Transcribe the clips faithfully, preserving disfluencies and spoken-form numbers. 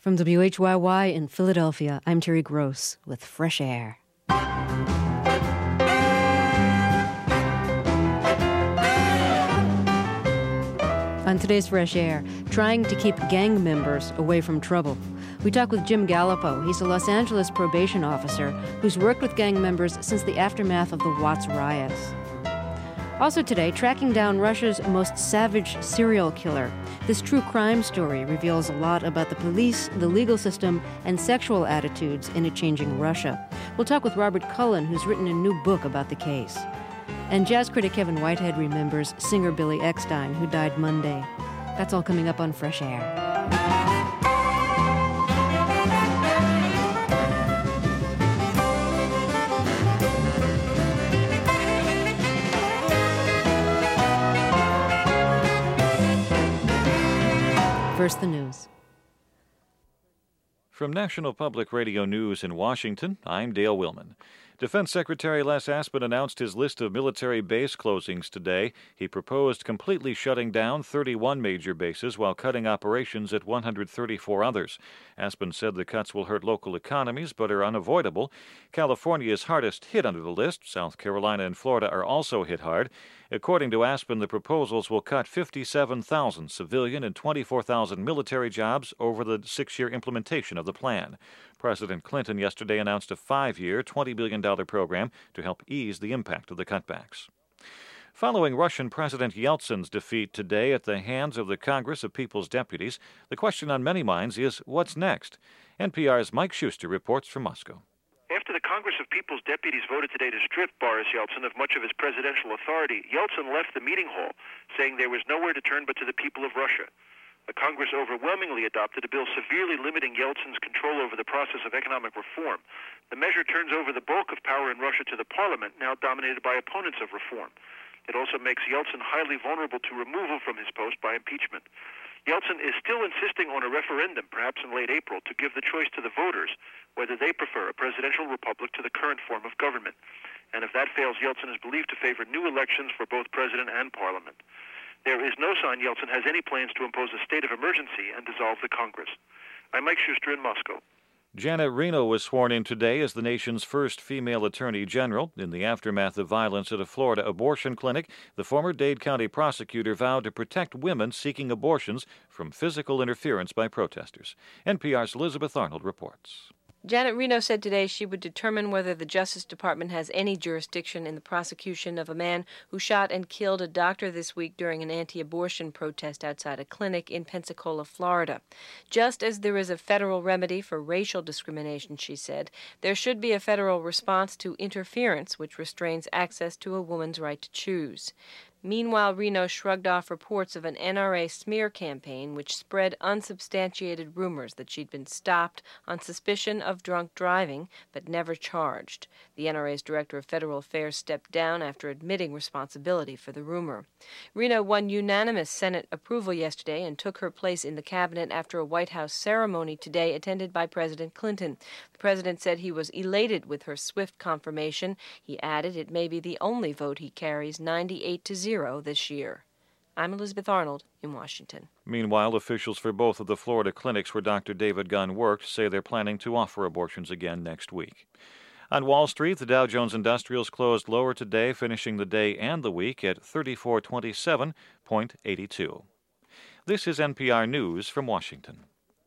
From W H Y Y in Philadelphia, I'm Terry Gross with Fresh Air. On today's Fresh Air, trying to keep gang members away from trouble. We talk with Jim Gallipo. He's a Los Angeles probation officer who's worked with gang members since the aftermath of the Watts riots. Also today, tracking down Russia's most savage serial killer. This true crime story reveals a lot about the police, the legal system, and sexual attitudes in a changing Russia. We'll talk with Robert Cullen, who's written a new book about the case. And jazz critic Kevin Whitehead remembers singer Billy Eckstine, who died Monday. That's all coming up on Fresh Air. First, the news. From National Public Radio News in Washington, I'm Dale Willman. Defense Secretary Les Aspin announced his list of military base closings today. He proposed completely shutting down thirty-one major bases while cutting operations at one hundred thirty-four others. Aspin said the cuts will hurt local economies but are unavoidable. California is hardest hit under the list. South Carolina and Florida are also hit hard. According to Aspin, the proposals will cut fifty-seven thousand civilian and twenty-four thousand military jobs over the six-year implementation of the plan. President Clinton yesterday announced a five-year, twenty billion dollars program to help ease the impact of the cutbacks. Following Russian President Yeltsin's defeat today at the hands of the Congress of People's Deputies, the question on many minds is, what's next? N P R's Mike Schuster reports from Moscow. After the Congress of People's Deputies voted today to strip Boris Yeltsin of much of his presidential authority, Yeltsin left the meeting hall, saying there was nowhere to turn but to the people of Russia. The Congress overwhelmingly adopted a bill severely limiting Yeltsin's control over the process of economic reform. The measure turns over the bulk of power in Russia to the parliament, now dominated by opponents of reform. It also makes Yeltsin highly vulnerable to removal from his post by impeachment. Yeltsin is still insisting on a referendum, perhaps in late April, to give the choice to the voters whether they prefer a presidential republic to the current form of government. And if that fails, Yeltsin is believed to favor new elections for both president and parliament. There is no sign Yeltsin has any plans to impose a state of emergency and dissolve the Congress. I'm Mike Schuster in Moscow. Janet Reno was sworn in today as the nation's first female attorney general. In the aftermath of violence at a Florida abortion clinic, the former Dade County prosecutor vowed to protect women seeking abortions from physical interference by protesters. N P R's Elizabeth Arnold reports. Janet Reno said today she would determine whether the Justice Department has any jurisdiction in the prosecution of a man who shot and killed a doctor this week during an anti-abortion protest outside a clinic in Pensacola, Florida. Just as there is a federal remedy for racial discrimination, she said, there should be a federal response to interference which restrains access to a woman's right to choose. Meanwhile, Reno shrugged off reports of an N R A smear campaign which spread unsubstantiated rumors that she'd been stopped on suspicion of drunk driving, but never charged. The N R A's Director of Federal Affairs stepped down after admitting responsibility for the rumor. Reno won unanimous Senate approval yesterday and took her place in the cabinet after a White House ceremony today attended by President Clinton. The president said he was elated with her swift confirmation. He added it may be the only vote he carries, ninety-eight to zero. This year. I'm Elizabeth Arnold in Washington. Meanwhile, officials for both of the Florida clinics where Doctor David Gunn worked say they're planning to offer abortions again next week. On Wall Street, the Dow Jones Industrials closed lower today, finishing the day and the week at thirty-four twenty-seven point eight two. This is N P R News from Washington.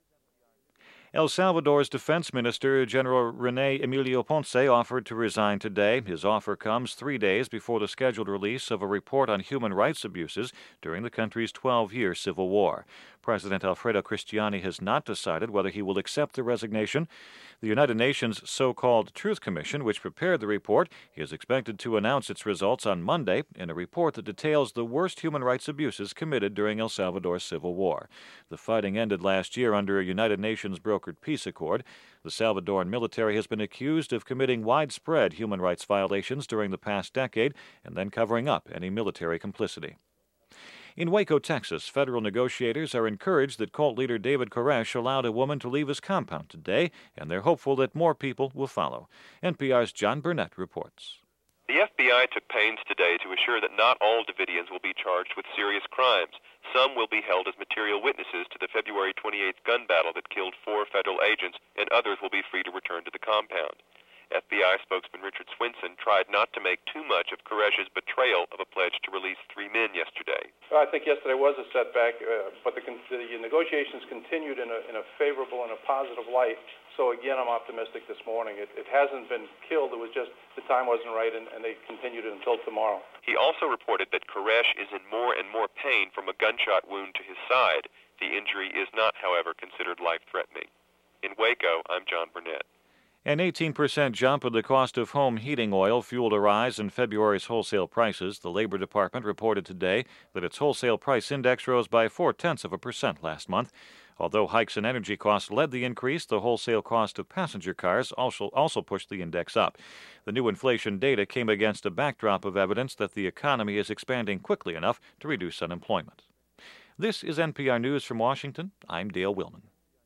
El Salvador's Defense Minister, General René Emilio Ponce, offered to resign today. His offer comes three days before the scheduled release of a report on human rights abuses during the country's twelve-year civil war. President Alfredo Cristiani has not decided whether he will accept the resignation. The United Nations so-called Truth Commission, which prepared the report, is expected to announce its results on Monday in a report that details the worst human rights abuses committed during El Salvador's civil war. The fighting ended last year under a United Nations brokered peace accord. The Salvadoran military has been accused of committing widespread human rights violations during the past decade and then covering up any military complicity. In Waco, Texas, federal negotiators are encouraged that cult leader David Koresh allowed a woman to leave his compound today, and they're hopeful that more people will follow. N P R's John Burnett reports. The F B I took pains today to assure that not all Davidians will be charged with serious crimes. Some will be held as material witnesses to the February twenty-eighth gun battle that killed four federal agents, and others will be free to return to the compound. F B I spokesman Richard Swinson tried not to make too much of Koresh's betrayal of a pledge to release three men yesterday. Well, I think yesterday was a setback, uh, but the, the negotiations continued in a, in a favorable and a positive light. So again, I'm optimistic this morning. It, it hasn't been killed. It was just the time wasn't right, and, and they continued it until tomorrow. He also reported that Koresh is in more and more pain from a gunshot wound to his side. The injury is not, however, considered life-threatening. In Waco, I'm John Burnett. An eighteen percent jump in the cost of home heating oil fueled a rise in February's wholesale prices. The Labor Department reported today that its wholesale price index rose by four-tenths of a percent last month. Although hikes in energy costs led the increase, the wholesale cost of passenger cars also, also pushed the index up. The new inflation data came against a backdrop of evidence that the economy is expanding quickly enough to reduce unemployment. This is N P R News from Washington. I'm Dale Willman.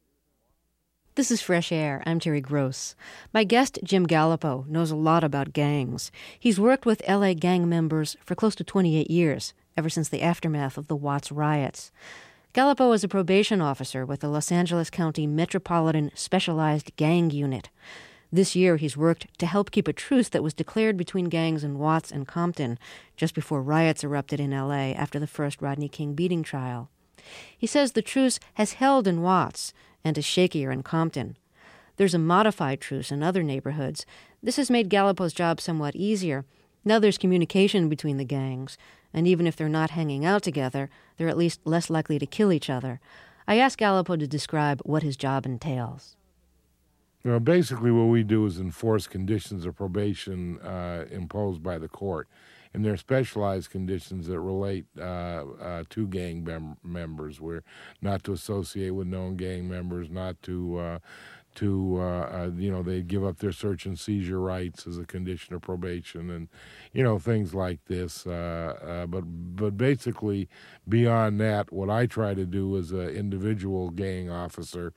This is Fresh Air. I'm Terry Gross. My guest, Jim Gallipo, knows a lot about gangs. He's worked with L A gang members for close to twenty-eight years, ever since the aftermath of the Watts riots. Gallipo is a probation officer with the Los Angeles County Metropolitan Specialized Gang Unit. This year, he's worked to help keep a truce that was declared between gangs in Watts and Compton just before riots erupted in L A after the first Rodney King beating trial. He says the truce has held in Watts and is shakier in Compton. There's a modified truce in other neighborhoods. This has made Gallipo's job somewhat easier. Now there's communication between the gangs, and even if they're not hanging out together, they're at least less likely to kill each other. I asked Gallipo to describe what his job entails. Well, basically what we do is enforce conditions of probation uh, imposed by the court. And there are specialized conditions that relate uh, uh, to gang mem- members. We're not to associate with known gang members, not to, uh, to uh, uh, you know, they give up their search and seizure rights as a condition of probation, and, you know, things like this. Uh, uh, but but basically, beyond that, what I try to do as an individual gang officer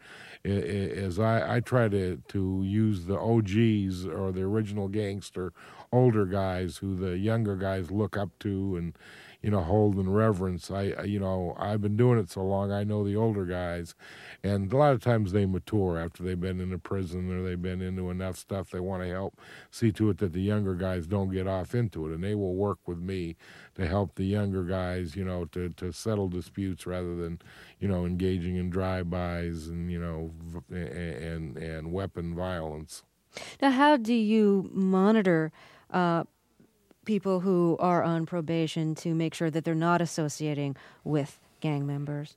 is I, I try to, to use the O Gs, or the original gangster, older guys who the younger guys look up to and, you know, hold in reverence. I, you know, I've been doing it so long, I know the older guys, and a lot of times they mature after they've been in a prison or they've been into enough stuff. They want to help see to it that the younger guys don't get off into it, and they will work with me to help the younger guys, you know, to, to settle disputes rather than, you know, engaging in drive-bys and, you know, and, and weapon violence. Now, how do you monitor uh, people who are on probation to make sure that they're not associating with gang members?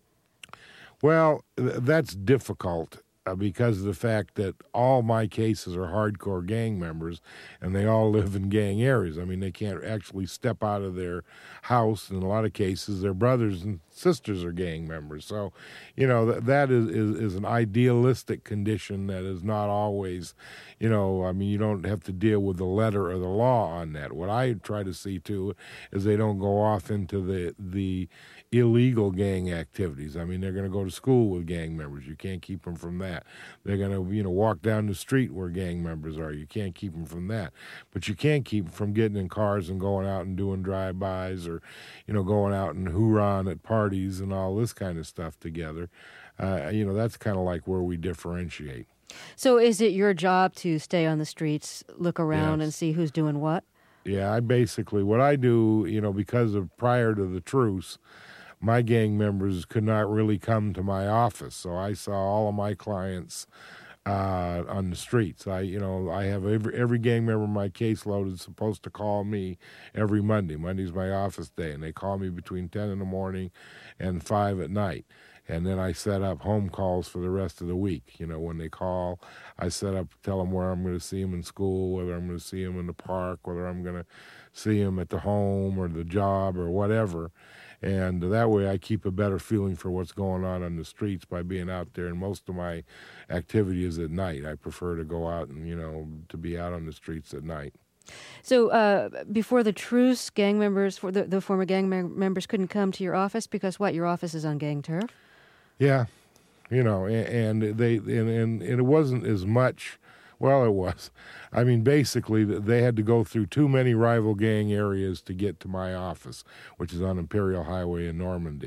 Well, th- that's difficult uh, because of the fact that all my cases are hardcore gang members, and they all live in gang areas. I mean, they can't actually step out of their house. In a lot of cases, their brothers and sisters are gang members. So, you know, th- that is, is, is an idealistic condition that is not always, you know, I mean, you don't have to deal with the letter or the law on that. What I try to see, too, is they don't go off into the the illegal gang activities. I mean, they're going to go to school with gang members. You can't keep them from that. They're going to, you know, walk down the street where gang members are. You can't keep them from that. But you can keep them from getting in cars and going out and doing drive-bys, or, you know, going out and hoorahing at parties and all this kind of stuff together. Uh, you know, that's kind of like where we differentiate. So is it your job to stay on the streets, look around, Yes. and see who's doing what? Yeah, I basically, what I do, you know, because of prior to the truce, my gang members could not really come to my office, so I saw all of my clients uh, on the streets. I, you know, I have every every gang member in my caseload is supposed to call me every Monday. Monday's my office day, and they call me between ten in the morning and five at night. And then I set up home calls for the rest of the week. You know, when they call, I set up, tell them where I'm going to see them in school, whether I'm going to see them in the park, whether I'm going to see them at the home or the job or whatever. And that way I keep a better feeling for what's going on on the streets by being out there. And most of my activity is at night. I prefer to go out and, you know, to be out on the streets at night. So uh, before the truce, gang members, for the, the former gang mem- members couldn't come to your office because what? Your office is on gang turf? Yeah, you know, and, and they and, and, and it wasn't as much. Well, it was. I mean, basically, they had to go through too many rival gang areas to get to my office, which is on Imperial Highway in Normandy.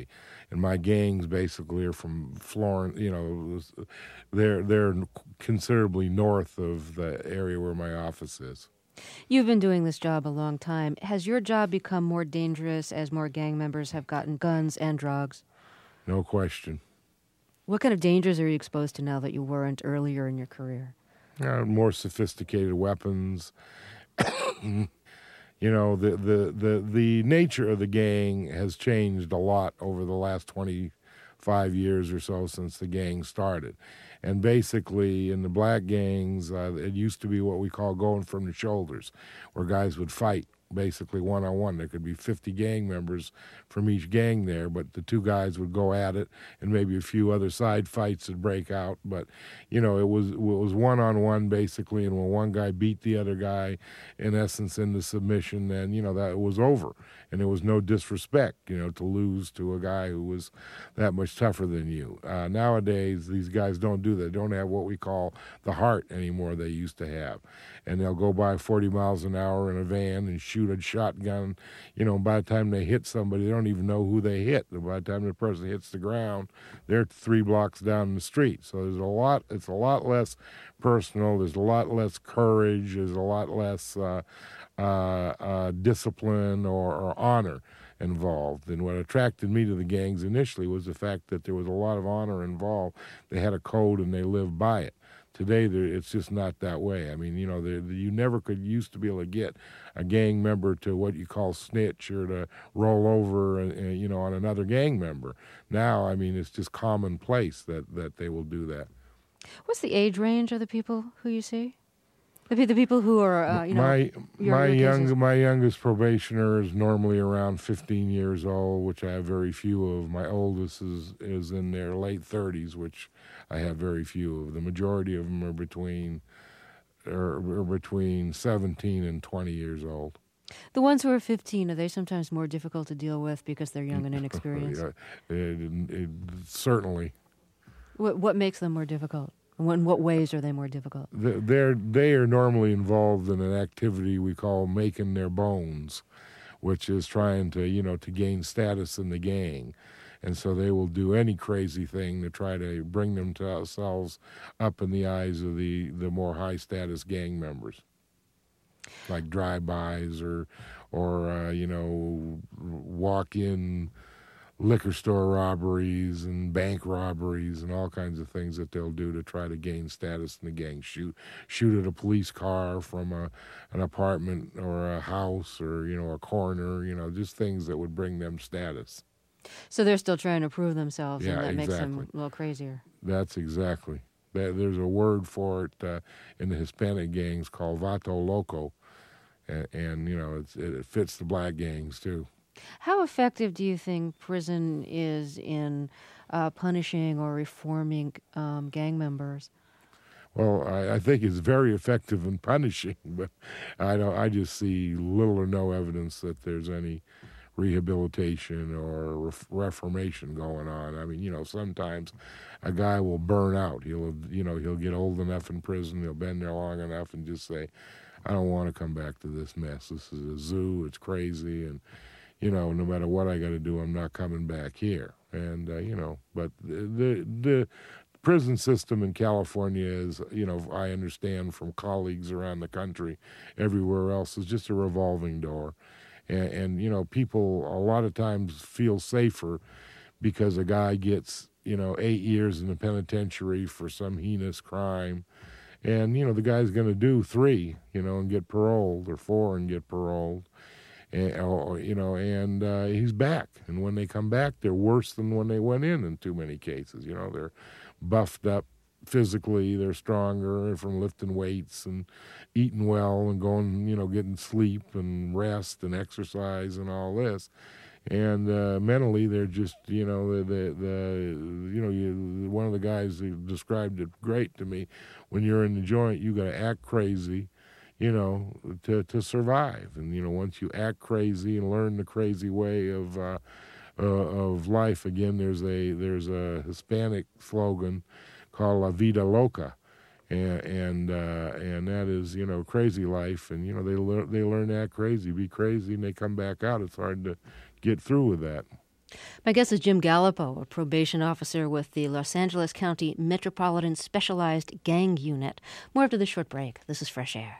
and my gangs basically are from Florence. You know, they're they're considerably north of the area where my office is. You've been doing this job a long time. Has your job become more dangerous as more gang members have gotten guns and drugs? No question. What kind of dangers are you exposed to now that you weren't earlier in your career? Uh, more sophisticated weapons. You know, the, the, the, the nature of the gang has changed a lot over the last twenty-five years or so since the gang started. And basically, in the black gangs, uh, it used to be what we call going from the shoulders, where guys would fight basically one-on-one. There could be fifty gang members from each gang there, but the two guys would go at it, and maybe a few other side fights would break out. But, you know, it was it was one-on-one basically, and when one guy beat the other guy, in essence, into submission, then, you know, that was over. And there was no disrespect, you know, to lose to a guy who was that much tougher than you. Uh, nowadays, these guys don't do that. They don't have what we call the heart anymore they used to have. And they'll go by forty miles an hour in a van and shoot a shotgun. You know, by the time they hit somebody, they don't even know who they hit. And by the time the person hits the ground, they're three blocks down the street. So there's a lot, it's a lot less personal. There's a lot less courage. There's a lot less uh, uh, uh, discipline or, or honor involved. And what attracted me to the gangs initially was the fact that there was a lot of honor involved. They had a code and they lived by it. Today, it's just not that way. I mean, you know, you never could used to be able to get a gang member to what you call snitch or to roll over, and, and, you know, on another gang member. Now, I mean, it's just commonplace that, that they will do that. What's the age range of the people who you see? The, the people who are, uh, you know, my your, my your young my youngest probationer is normally around fifteen years old, which I have very few of. My oldest is is in their late thirties, which I have very few of. The majority of them are between are, are between seventeen and twenty years old. The ones who are fifteen, are they sometimes more difficult to deal with because they're young and inexperienced? it, it, it, certainly. What what makes them more difficult? In what ways are they more difficult? They're, they are normally involved in an activity we call making their bones, which is trying to, you know, to gain status in the gang. And so they will do any crazy thing to try to bring themselves up in the eyes of the, the more high-status gang members, like drive-bys or, or uh, you know, walk-in liquor store robberies and bank robberies and all kinds of things that they'll do to try to gain status in the gang. Shoot, shoot at a police car from a, an apartment or a house or, you know, a corner, you know, just things that would bring them status. So they're still trying to prove themselves, yeah, and that exactly. makes them a little crazier. That's exactly. There's a word for it uh, in the Hispanic gangs called vato loco, and, and you know, it's, it fits the black gangs too. How effective do you think prison is in uh, punishing or reforming um, gang members? Well, I, I think it's very effective in punishing, but I don't. I just see little or no evidence that there's any rehabilitation or ref- reformation going on. I mean, you know, sometimes a guy will burn out. He'll, you know, he'll get old enough in prison. He'll been there long enough and just say, "I don't want to come back to this mess. This is a zoo. It's crazy." And you know, no matter what I got to do, I'm not coming back here. And, uh, you know, but the, the prison system in California is, you know, I understand from colleagues around the country, everywhere else, is just a revolving door. And, and, you know, people a lot of times feel safer because a guy gets, you know, eight years in the penitentiary for some heinous crime. And, you know, the guy's going to do three, you know, and get paroled, or four and get paroled. And, or, you know, and uh, he's back. And when they come back, they're worse than when they went in in too many cases. You know, they're buffed up physically. They're stronger from lifting weights and eating well and going, you know, getting sleep and rest and exercise and all this. And uh, mentally, they're just, you know, the, the, the you know, you, one of the guys who described it great to me, when you're in the joint, you got to act crazy, you know, to, to survive. And, you know, once you act crazy and learn the crazy way of uh, uh, of life, again, there's a there's a Hispanic slogan called La Vida Loca, and and, uh, and that is, you know, crazy life. And, you know, they learn they learn to act crazy, be crazy, and they come back out. It's hard to get through with that. My guest is Jim Gallipo, a probation officer with the Los Angeles County Metropolitan Specialized Gang Unit. More after this short break. This is Fresh Air.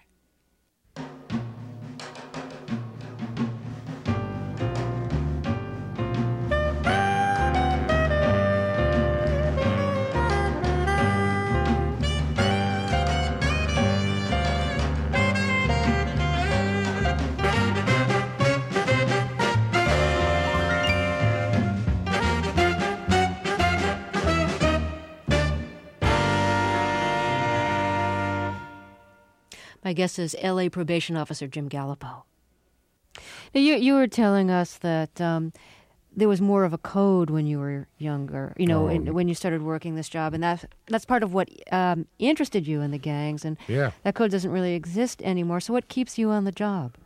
My guest is L A probation officer Jim Gallipo. Now, you you were telling us that um, there was more of a code when you were younger, you know, Oh. in, when you started working this job, and that that's part of what um, interested you in the gangs, and Yeah. that code doesn't really exist anymore. So, what keeps you on the job?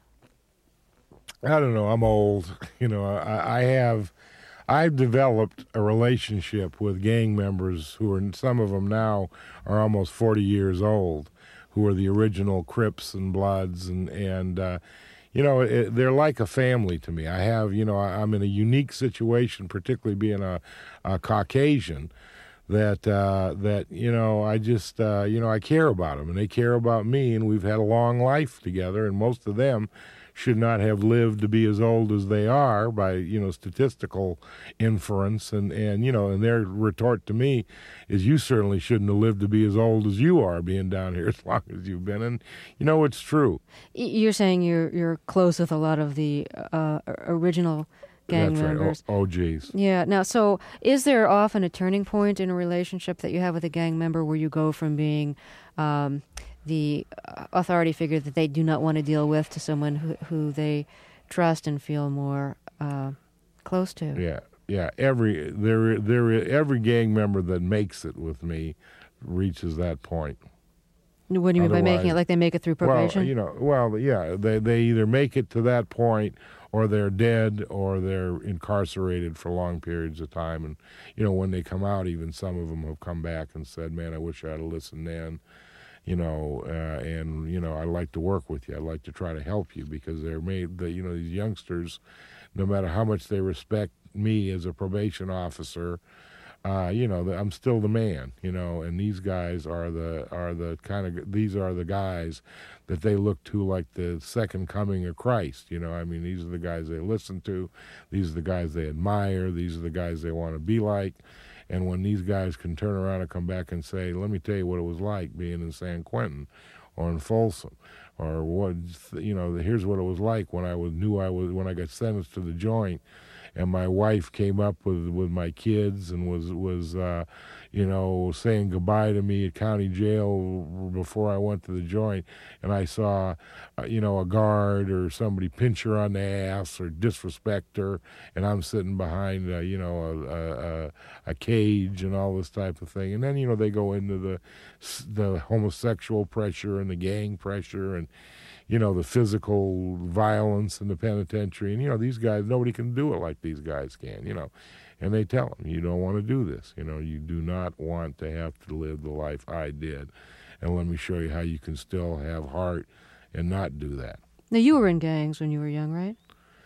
I don't know. I'm old. You know, I, I have, I've developed a relationship with gang members who are, some of them now are almost forty years old, who are the original Crips and Bloods, and and uh, you know, it, they're like a family to me. I have, you know, I, I'm in a unique situation, particularly being a, a Caucasian, that uh, that you know, I just uh, you know, I care about them and they care about me, and we've had a long life together, and most of them should not have lived to be as old as they are by, you know, statistical inference. And, and, you know, and their retort to me is, you certainly shouldn't have lived to be as old as you are, being down here as long as you've been. And, you know, it's true. Y- You're saying you're you're close with a lot of the uh, original gang That's members. right. Oh, oh, geez. Yeah. Now, so is there often a turning point in a relationship that you have with a gang member where you go from being um, the authority figure that they do not want to deal with to someone who, who they trust and feel more uh, close to? Yeah, yeah. Every there, there, every gang member that makes it with me reaches that point. What do you mean by making it? Otherwise- Like they make it through probation? Well, you know, well, yeah. They they either make it to that point, or they're dead, or they're incarcerated for long periods of time. And you know, when they come out, even some of them have come back and said, "Man, I wish I had listened then." You know, uh, and you know, I like to work with you. I like to try to help you, because they're made. The, you know, these youngsters, no matter how much they respect me as a probation officer, uh, you know, I'm still the man. You know, and these guys are the are the kind of these are the guys that they look to like the second coming of Christ. You know, I mean, these are the guys they listen to. These are the guys they admire. These are the guys they want to be like. And when these guys can turn around and come back and say, "Let me tell you what it was like being in San Quentin, or in Folsom, or what, you know, here's what it was like when I was knew I was when I got sentenced to the joint, and my wife came up with with my kids and was was uh, you know, saying goodbye to me at county jail before I went to the joint, and I saw, uh, you know, a guard or somebody pinch her on the ass or disrespect her, and I'm sitting behind, uh, you know, a, a a cage and all this type of thing, and then you know they go into the the homosexual pressure and the gang pressure and, you know, the physical violence in the penitentiary. And, you know, these guys, nobody can do it like these guys can, you know. And they tell them, you don't want to do this. You know, you do not want to have to live the life I did. And let me show you how you can still have heart and not do that. Now, you were in gangs when you were young, right?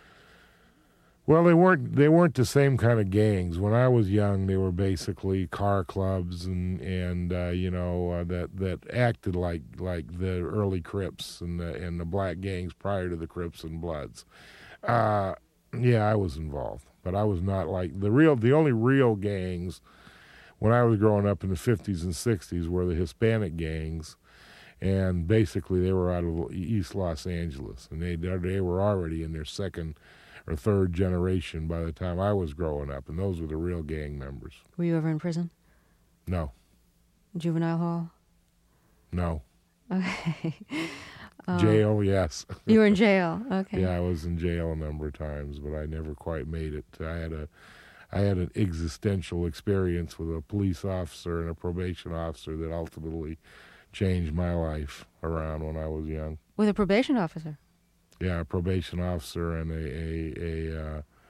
Well, they weren't they weren't the same kind of gangs. When I was young, they were basically car clubs and and uh, you know uh, that that acted like like the early Crips and the and the black gangs prior to the Crips and Bloods. Uh, yeah, I was involved, but I was not like the real. The only real gangs when I was growing up in the fifties and sixties were the Hispanic gangs, and basically they were out of East Los Angeles, and they they were already in their second or third generation by the time I was growing up, and those were the real gang members. Were you ever in prison? No, Juvenile hall? no. Okay. Jail, yes. You were in jail. Okay. Yeah, I was in jail a number of times, but I never quite made it. I had a, I had an existential experience with a police officer and a probation officer that ultimately changed my life around when I was young. With a probation officer? Yeah, a probation officer and a a a, uh,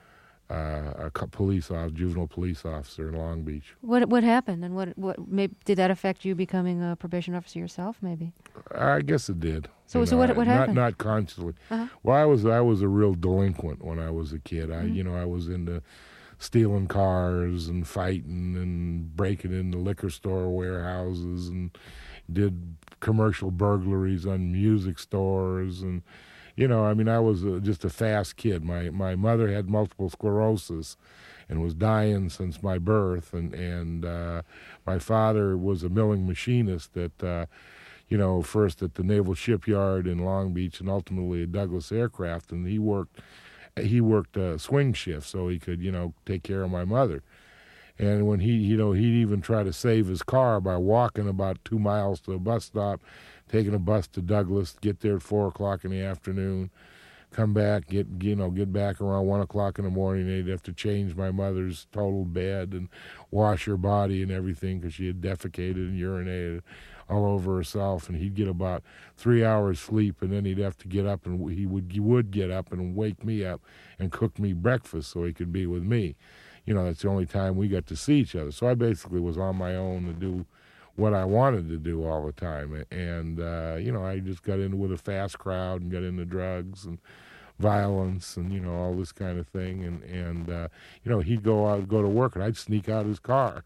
uh, a police officer, juvenile police officer in Long Beach. What what happened, and what what maybe, did that affect you becoming a probation officer yourself? Maybe. I guess it did. So you so know, what what not, happened? Not consciously. Uh-huh. Well, I was I was a real delinquent when I was a kid. I Mm-hmm. you know I was into stealing cars and fighting and breaking into liquor store warehouses and did commercial burglaries on music stores. And you know I mean I was a, just a fast kid. My my mother had multiple sclerosis and was dying since my birth, and and uh, my father was a milling machinist at uh, you know first at the Naval Shipyard in Long Beach and ultimately at Douglas Aircraft, and he worked he worked a swing shift so he could you know take care of my mother. And when he you know he'd even try to save his car by walking about two miles to a bus stop, taking a bus to Douglas, get there at four o'clock in the afternoon, come back, get you know, get back around one o'clock in the morning. They'd have to change my mother's total bed and wash her body and everything because she had defecated and urinated all over herself. And he'd get about three hours sleep, and then he'd have to get up, and he would he would get up and wake me up and cook me breakfast so he could be with me. You know, that's the only time we got to see each other. So I basically was on my own to do what I wanted to do all the time. And, uh, you know, I just got in with a fast crowd and got into drugs and violence and, you know, all this kind of thing. And, and uh, you know, he'd go out, go to work, and I'd sneak out his car.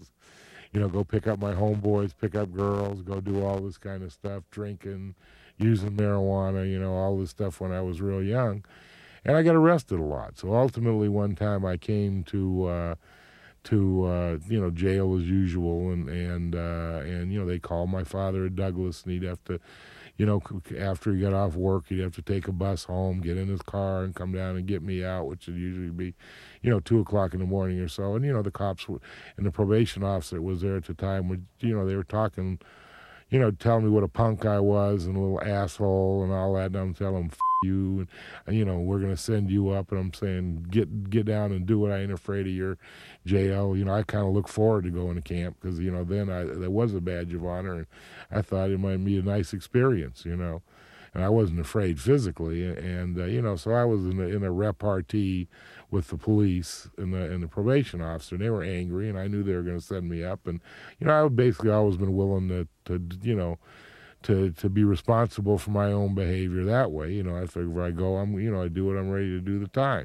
You know, go pick up my homeboys, pick up girls, go do all this kind of stuff, drinking, using marijuana, you know, all this stuff when I was real young. And I got arrested a lot. So ultimately one time I came to... Uh, to uh, you know jail as usual, and and uh, and you know they called my father at Douglas, and he'd have to, you know, after he got off work, he'd have to take a bus home, get in his car, and come down and get me out, which would usually be, you know, two o'clock in the morning or so. And you know the cops were, and the probation officer that was there at the time, would you know they were talking, you know, telling me what a punk I was and a little asshole and all that, and I'm telling them, F you, and, and you know, we're going to send you up, and I'm saying, get get down and do it. I ain't afraid of your jail. You know, I kind of look forward to going to camp because, you know, then I there was a badge of honor, and I thought it might be a nice experience, you know, and I wasn't afraid physically, and, uh, you know, so I was in a, in a repartee with the police and the, and the probation officer, and they were angry, and I knew they were going to send me up, and, you know, I've basically always been willing to, to you know, to to be responsible for my own behavior that way. You know, I figure if I go, I'm, you know, I do it, I'm ready to do the time.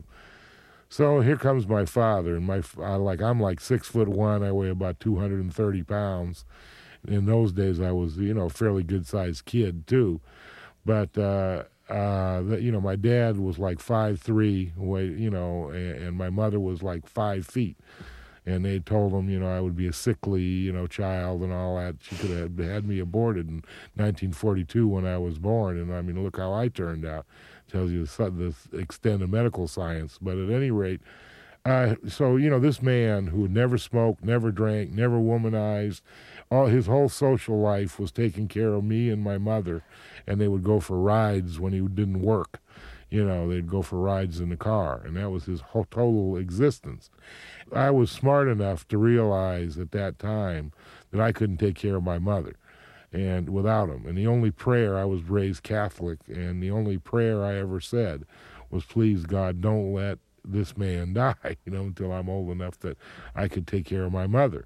So here comes my father, and my I like I'm like six foot one, I weigh about two hundred thirty pounds. In those days, I was, you know, a fairly good sized kid too, but uh, uh, the, you know, my dad was like five three, you know, and, and my mother was like five feet. And they told him, you know, I would be a sickly, you know, child and all that. She could have had me aborted in nineteen forty-two when I was born. And, I mean, look how I turned out. Tells you the, the extent of medical science. But at any rate, uh, so, you know, this man who had never smoked, never drank, never womanized, all his whole social life was taking care of me and my mother. And they would go for rides when he didn't work. You know, they'd go for rides in the car, and that was his whole total existence. I was smart enough to realize at that time that I couldn't take care of my mother and without him. And the only prayer, I was raised Catholic, and the only prayer I ever said was, please, God, don't let this man die, you know, until I'm old enough that I could take care of my mother.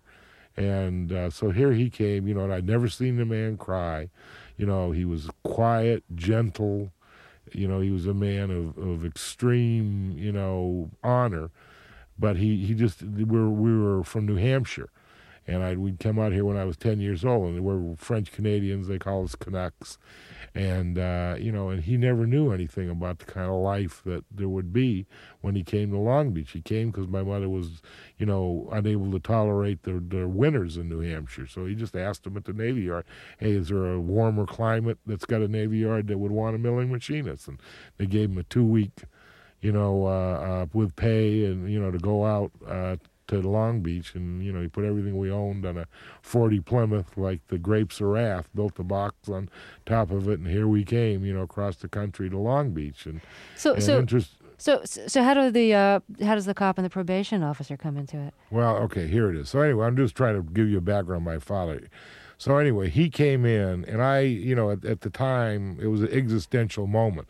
And uh, so here he came, you know, and I'd never seen the man cry. You know, he was quiet, gentle. You know, he was a man of, of extreme, you know, honor, but he, he just, we were, we were from New Hampshire, and I we'd come out here when I was ten years old, and we're French Canadians, they call us Canucks, and, uh, you know, and he never knew anything about the kind of life that there would be when he came to Long Beach. He came because my mother was, you know, unable to tolerate the, the winters in New Hampshire, so he just asked him at the Navy Yard, hey, is there a warmer climate that's got a Navy Yard that would want a milling machinist? And they gave him a two-week, you know, uh, uh, with pay and, you know, to go out uh, to Long Beach, and, you know, he put everything we owned on a forty Plymouth, like the Grapes of Wrath, built a box on top of it, and here we came, you know, across the country to Long Beach. And so, and so, interest, so, so, how do the uh, how does the cop and the probation officer come into it? Well, okay, here it is. So anyway, I'm just trying to give you a background on my father. So anyway, he came in, and I, you know, at, at the time, it was an existential moment,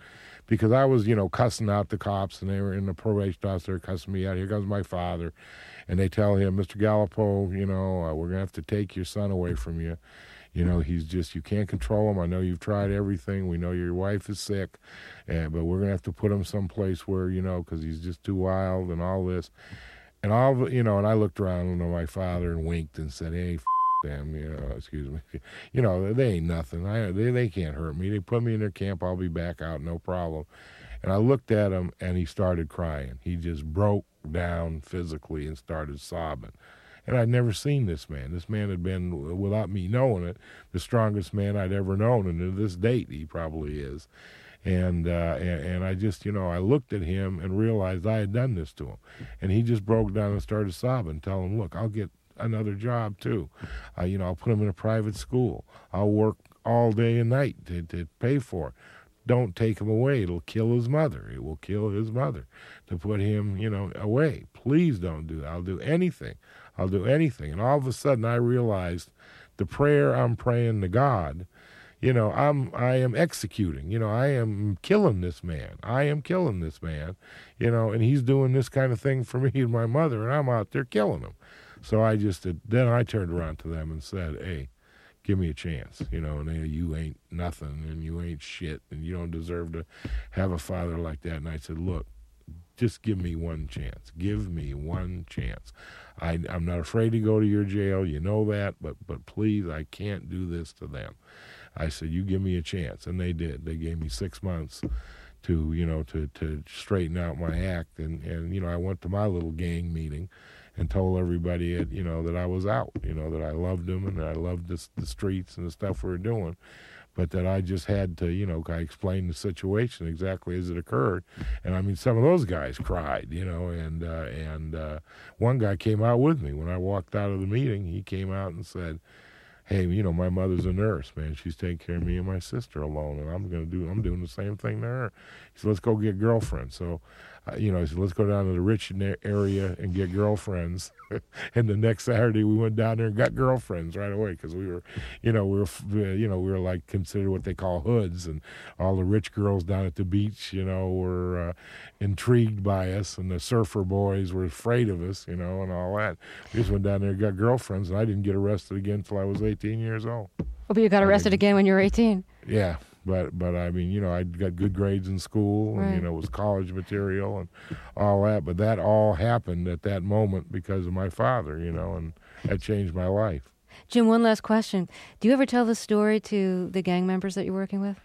because I was, you know, cussing out the cops, and they were in the probation officer cussing me out. Here comes my father. And they tell him, Mister Gallipo, you know, uh, we're going to have to take your son away from you. You know, he's just, you can't control him. I know you've tried everything. We know your wife is sick, uh, but we're going to have to put him someplace where, you know, because he's just too wild and all this. And all, you know, and I looked around at my father and winked and said, hey, f- them, you know, excuse me. You know, they ain't nothing. I, they, they can't hurt me. They put me in their camp. I'll be back out, no problem. And I looked at him, and he started crying. He just broke down physically and started sobbing. And I'd never seen this man. This man had been, without me knowing it, the strongest man I'd ever known. And to this date, he probably is. And, uh, and and I just, you know, I looked at him and realized I had done this to him. And he just broke down and started sobbing, telling him, look, I'll get another job too. Uh, you know, I'll put him in a private school. I'll work all day and night to, to pay for it. Don't take him away. It'll kill his mother. It will kill his mother to put him, you know, away. Please don't do that. I'll do anything. I'll do anything. And all of a sudden I realized the prayer I'm praying to God, you know, I'm, I am executing, you know, I am killing this man. I am killing this man, you know, and he's doing this kind of thing for me and my mother, and I'm out there killing him. So I just, then I turned around to them and said, hey, give me a chance, you know, and they, you ain't nothing, and you ain't shit, and you don't deserve to have a father like that. And I said, look, just give me one chance. Give me one chance. I, I'm not afraid to go to your jail. You know that, but but please, I can't do this to them. I said, you give me a chance. And they did. They gave me six months to, you know, to, to straighten out my act. And, and, you know, I went to my little gang meeting and told everybody, it, you know, that I was out, you know, that I loved them and that I loved the, the streets and the stuff we were doing, but that I just had to, you know, I explained the situation exactly as it occurred. And I mean, some of those guys cried, you know, and uh, and uh, one guy came out with me when I walked out of the meeting. He came out and said, hey, you know, my mother's a nurse, man. She's taking care of me and my sister alone, and I'm gonna do, I'm doing the same thing to her. He said, let's go get girlfriends. So, uh, you know, he said, let's go down to the Richmond area and get girlfriends. And the next Saturday, we went down there and got girlfriends right away because we were, you know, we were, you know, we were like considered what they call hoods, and all the rich girls down at the beach, you know, were uh, intrigued by us, and the surfer boys were afraid of us, you know, and all that. We just went down there and got girlfriends, and I didn't get arrested again until I was eighteen years old. Oh, but you got arrested again when you were eighteen. Yeah. But, but I mean, you know, I got good grades in school, and, right. you know, it was college material and all that. But that all happened at that moment because of my father, you know, and that changed my life. Jim, one last question. Do you ever tell the story to the gang members that you're working with?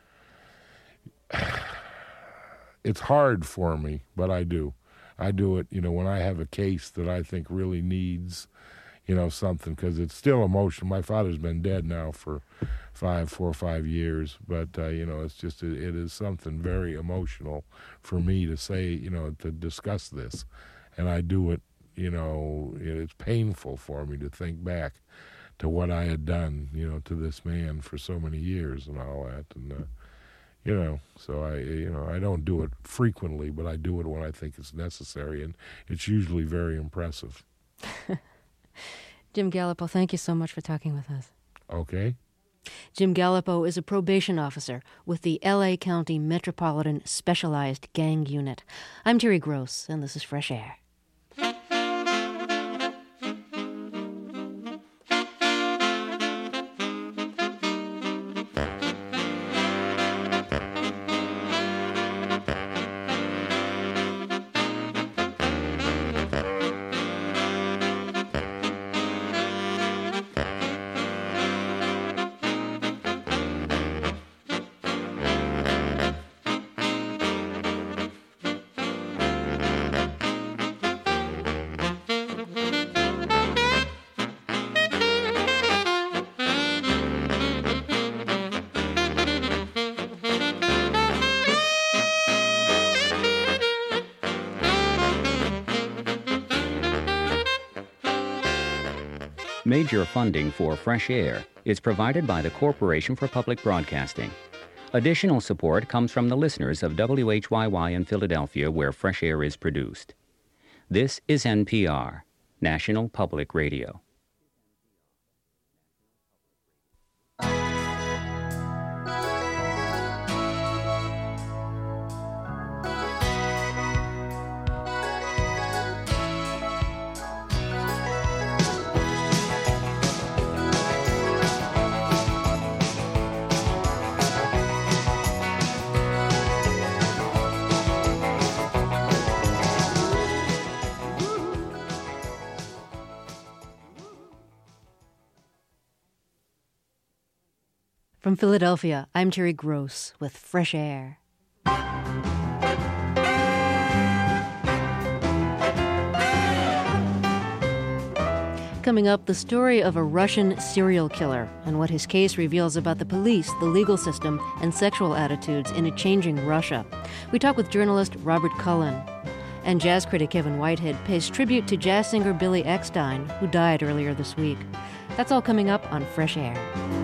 It's hard for me, but I do. I do it, you know, when I have a case that I think really needs, you know, something, because it's still emotional. My father's been dead now for five, four or five years, but, uh, you know, it's just, it, it is something very emotional for me to say, you know, to discuss this. And I do it, you know, it's painful for me to think back to what I had done, you know, to this man for so many years and all that. And, uh, you know, so I, you know, I don't do it frequently, but I do it when I think it's necessary, and it's usually very impressive. Jim Gallipo, thank you so much for talking with us. Okay. Jim Gallipo is a probation officer with the L A County Metropolitan Specialized Gang Unit. I'm Terry Gross, and this is Fresh Air. Major funding for Fresh Air is provided by the Corporation for Public Broadcasting. Additional support comes from the listeners of W H Y Y in Philadelphia, where Fresh Air is produced. This is N P R, National Public Radio. From Philadelphia, I'm Terry Gross with Fresh Air. Coming up, the story of a Russian serial killer and what his case reveals about the police, the legal system, and sexual attitudes in a changing Russia. We talk with journalist Robert Cullen. And jazz critic Kevin Whitehead pays tribute to jazz singer Billy Eckstine, who died earlier this week. That's all coming up on Fresh Air.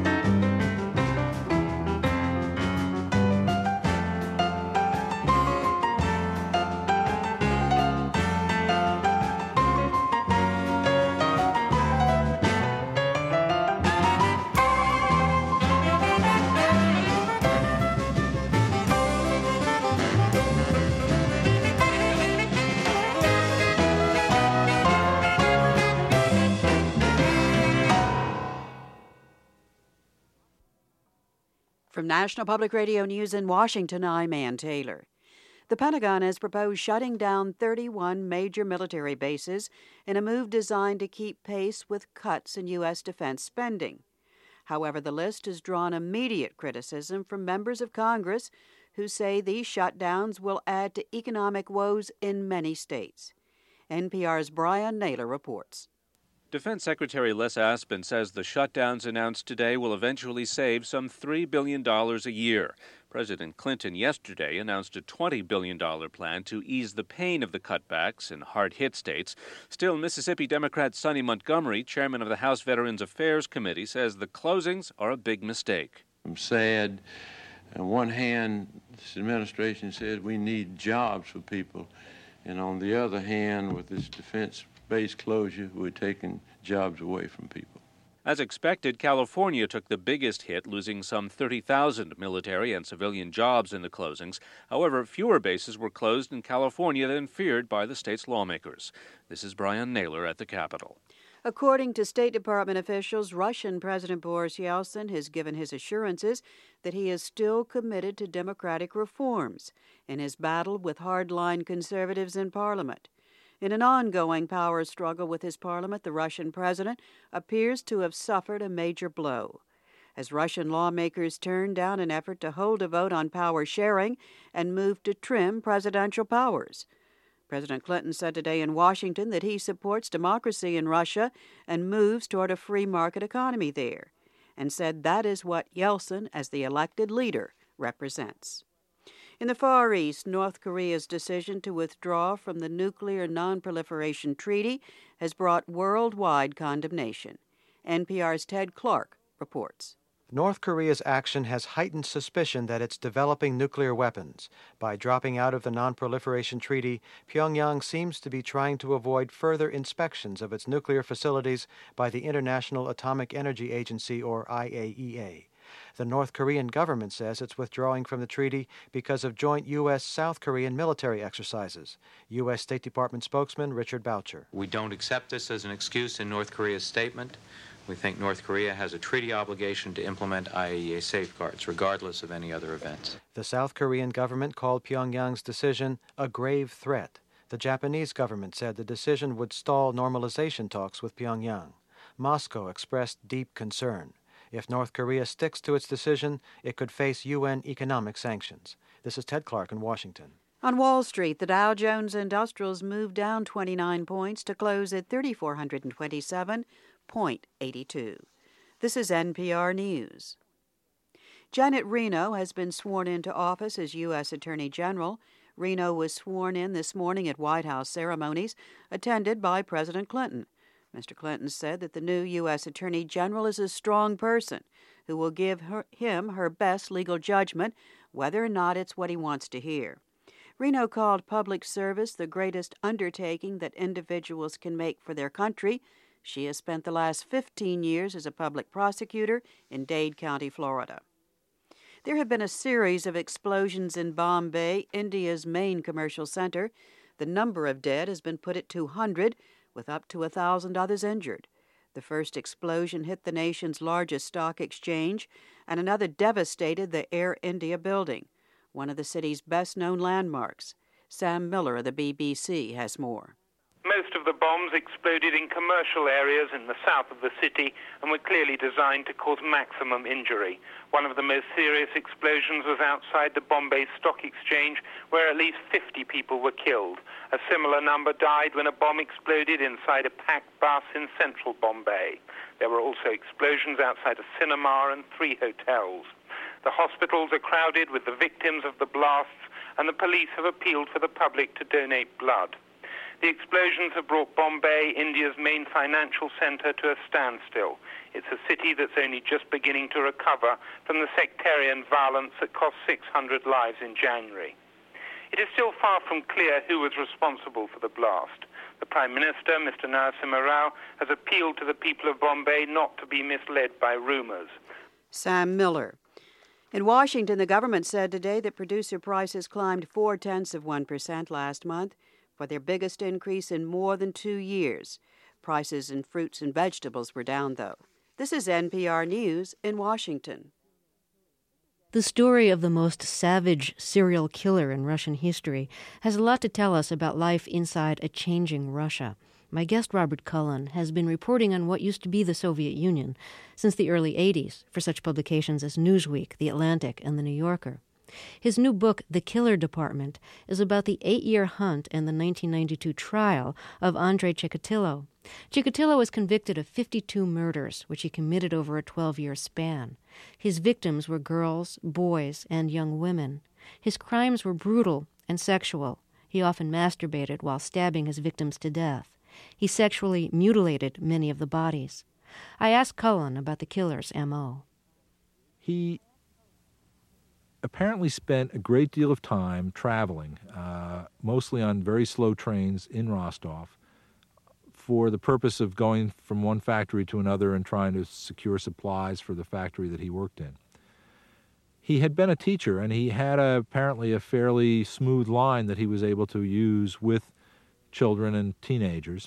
From National Public Radio News in Washington, I'm Ann Taylor. The Pentagon has proposed shutting down thirty-one major military bases in a move designed to keep pace with cuts in U S defense spending. However, the list has drawn immediate criticism from members of Congress who say these shutdowns will add to economic woes in many states. N P R's Brian Naylor reports. Defense Secretary Les Aspin says the shutdowns announced today will eventually save some three billion dollars a year. President Clinton yesterday announced a twenty billion dollars plan to ease the pain of the cutbacks in hard-hit states. Still, Mississippi Democrat Sonny Montgomery, chairman of the House Veterans Affairs Committee, says the closings are a big mistake. I'm sad. On one hand, this administration said we need jobs for people. And on the other hand, with this defense base closure, we're taking jobs away from people. As expected, California took the biggest hit, losing some thirty thousand military and civilian jobs in the closings. However, fewer bases were closed in California than feared by the state's lawmakers. This is Brian Naylor at the Capitol. According to State Department officials, Russian President Boris Yeltsin has given his assurances that he is still committed to democratic reforms in his battle with hardline conservatives in Parliament. In an ongoing power struggle with his parliament, the Russian president appears to have suffered a major blow, as Russian lawmakers turned down an effort to hold a vote on power sharing and move to trim presidential powers. President Clinton said today in Washington that he supports democracy in Russia and moves toward a free market economy there, and said that is what Yeltsin, as the elected leader, represents. In the Far East, North Korea's decision to withdraw from the Nuclear Non-Proliferation Treaty has brought worldwide condemnation. N P R's Ted Clark reports. North Korea's action has heightened suspicion that it's developing nuclear weapons. By dropping out of the Non-Proliferation Treaty, Pyongyang seems to be trying to avoid further inspections of its nuclear facilities by the International Atomic Energy Agency, or I A E A. The North Korean government says it's withdrawing from the treaty because of joint U S South Korean military exercises. U S State Department spokesman Richard Boucher. We don't accept this as an excuse in North Korea's statement. We think North Korea has a treaty obligation to implement I A E A safeguards, regardless of any other events. The South Korean government called Pyongyang's decision a grave threat. The Japanese government said the decision would stall normalization talks with Pyongyang. Moscow expressed deep concern. If North Korea sticks to its decision, it could face U N economic sanctions. This is Ted Clark in Washington. On Wall Street, the Dow Jones Industrials moved down twenty-nine points to close at three thousand four hundred twenty-seven point eight two. This is N P R News. Janet Reno has been sworn into office as U S Attorney General. Reno was sworn in this morning at White House ceremonies, attended by President Clinton. Mister Clinton said that the new U S Attorney General is a strong person who will give her, him her best legal judgment, whether or not it's what he wants to hear. Reno called public service the greatest undertaking that individuals can make for their country. She has spent the last fifteen years as a public prosecutor in Dade County, Florida. There have been a series of explosions in Bombay, India's main commercial center. The number of dead has been put at two hundred, with up to one thousand others injured. The first explosion hit the nation's largest stock exchange, and another devastated the Air India building, one of the city's best-known landmarks. Sam Miller of the B B C has more. Most of of the bombs exploded in commercial areas in the south of the city and were clearly designed to cause maximum injury. One of the most serious explosions was outside the Bombay Stock Exchange, where at least fifty people were killed. A similar number died when a bomb exploded inside a packed bus in central Bombay. There were also explosions outside a cinema and three hotels. The hospitals are crowded with the victims of the blasts, and the police have appealed for the public to donate blood. The explosions have brought Bombay, India's main financial center, to a standstill. It's a city that's only just beginning to recover from the sectarian violence that cost six hundred lives in January. It is still far from clear who was responsible for the blast. The Prime Minister, Mister Narasimha Rao, has appealed to the people of Bombay not to be misled by rumors. Sam Miller. In Washington, the government said today that producer prices climbed four-tenths of one percent last month, for their biggest increase in more than two years. Prices in fruits and vegetables were down, though. This is N P R News in Washington. The story of the most savage serial killer in Russian history has a lot to tell us about life inside a changing Russia. My guest, Robert Cullen, has been reporting on what used to be the Soviet Union since the early eighties for such publications as Newsweek, The Atlantic, and The New Yorker. His new book, The Killer Department, is about the eight-year hunt and the nineteen ninety-two trial of Andrei Chikatilo. Chikatilo was convicted of fifty-two murders, which he committed over a twelve-year span. His victims were girls, boys, and young women. His crimes were brutal and sexual. He often masturbated while stabbing his victims to death. He sexually mutilated many of the bodies. I asked Cullen about the killer's M O. He apparently spent a great deal of time traveling, uh, mostly on very slow trains in Rostov, for the purpose of going from one factory to another and trying to secure supplies for the factory that he worked in. He had been a teacher, and he had a, apparently a fairly smooth line that he was able to use with children and teenagers.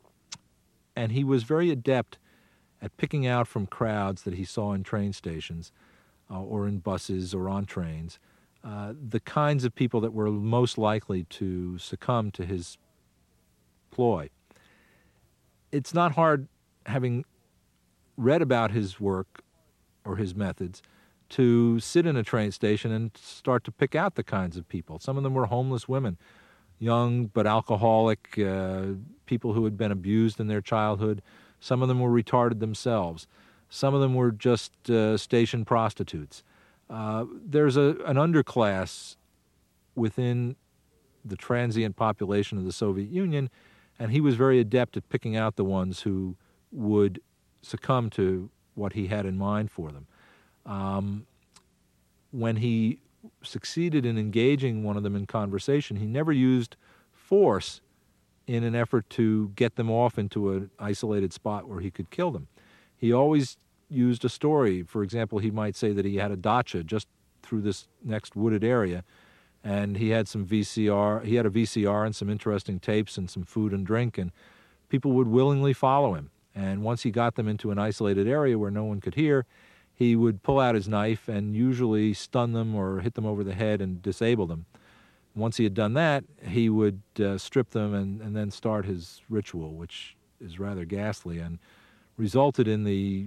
And he was very adept at picking out from crowds that he saw in train stations uh, or in buses or on trains uh, the kinds of people that were most likely to succumb to his ploy. It's not hard, having read about his work or his methods, to sit in a train station and start to pick out the kinds of people. Some of them were homeless women, young but alcoholic, uh, people who had been abused in their childhood. Some of them were retarded themselves. Some of them were just uh, station prostitutes. Uh, there's a, an underclass within the transient population of the Soviet Union, and he was very adept at picking out the ones who would succumb to what he had in mind for them. Um, when he succeeded in engaging one of them in conversation, he never used force in an effort to get them off into an isolated spot where he could kill them. He always used a story. For example, he might say that he had a dacha just through this next wooded area, and he had some V C R, he had a V C R and some interesting tapes and some food and drink, and people would willingly follow him. And once he got them into an isolated area where no one could hear, he would pull out his knife and usually stun them or hit them over the head and disable them. Once he had done that, he would uh, strip them and, and then start his ritual, which is rather ghastly and resulted in the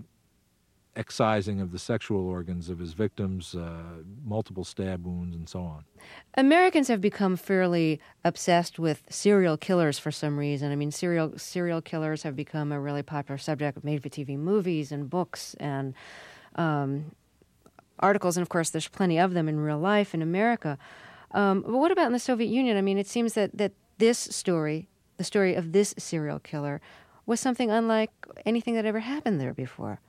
excising of the sexual organs of his victims, uh, multiple stab wounds, and so on. Americans have become fairly obsessed with serial killers for some reason. I mean, serial serial killers have become a really popular subject of made-for-T V movies and books and um, articles, and of course there's plenty of them in real life in America. Um, but what about in the Soviet Union? I mean, it seems that, that this story, the story of this serial killer, was something unlike anything that ever happened there before.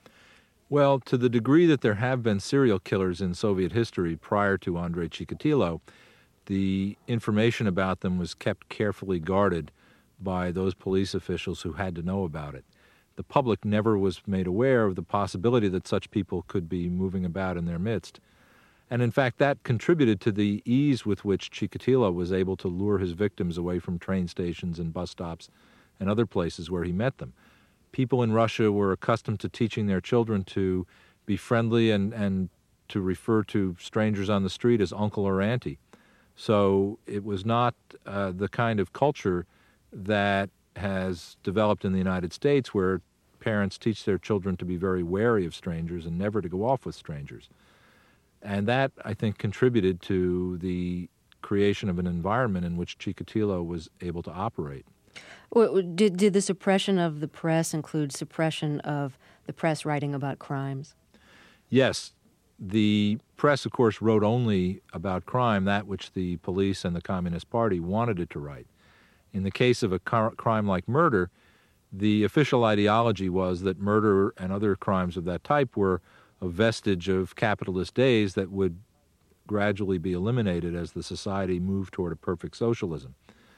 Well, to the degree that there have been serial killers in Soviet history prior to Andrei Chikatilo, the information about them was kept carefully guarded by those police officials who had to know about it. The public never was made aware of the possibility that such people could be moving about in their midst. And in fact, that contributed to the ease with which Chikatilo was able to lure his victims away from train stations and bus stops and other places where he met them. People in Russia were accustomed to teaching their children to be friendly and, and to refer to strangers on the street as uncle or auntie. So it was not uh, the kind of culture that has developed in the United States where parents teach their children to be very wary of strangers and never to go off with strangers. And that, I think, contributed to the creation of an environment in which Chikatilo was able to operate. Well, did, did the suppression of the press include suppression of the press writing about crimes? Yes. The press, of course, wrote only about crime, that which the police and the Communist Party wanted it to write. In the case of a car- crime like murder, the official ideology was that murder and other crimes of that type were a vestige of capitalist days that would gradually be eliminated as the society moved toward a perfect socialism.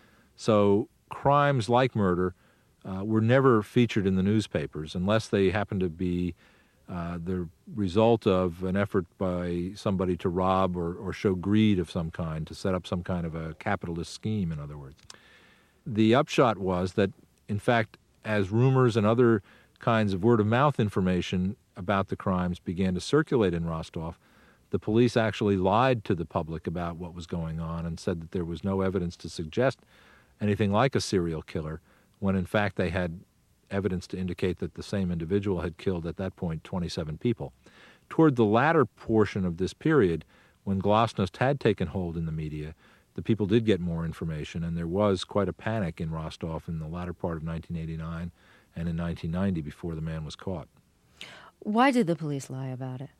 So crimes like murder uh, were never featured in the newspapers unless they happened to be uh, the result of an effort by somebody to rob or, or show greed of some kind, to set up some kind of a capitalist scheme, in other words. The upshot was that, in fact, as rumors and other kinds of word-of-mouth information about the crimes began to circulate in Rostov, the police actually lied to the public about what was going on and said that there was no evidence to suggest anything like a serial killer, when in fact they had evidence to indicate that the same individual had killed at that point twenty-seven people. Toward the latter portion of this period, when Glasnost had taken hold in the media, the people did get more information, and there was quite a panic in Rostov in the latter part of nineteen eighty-nine and in nineteen ninety before the man was caught. Why did the police lie about it?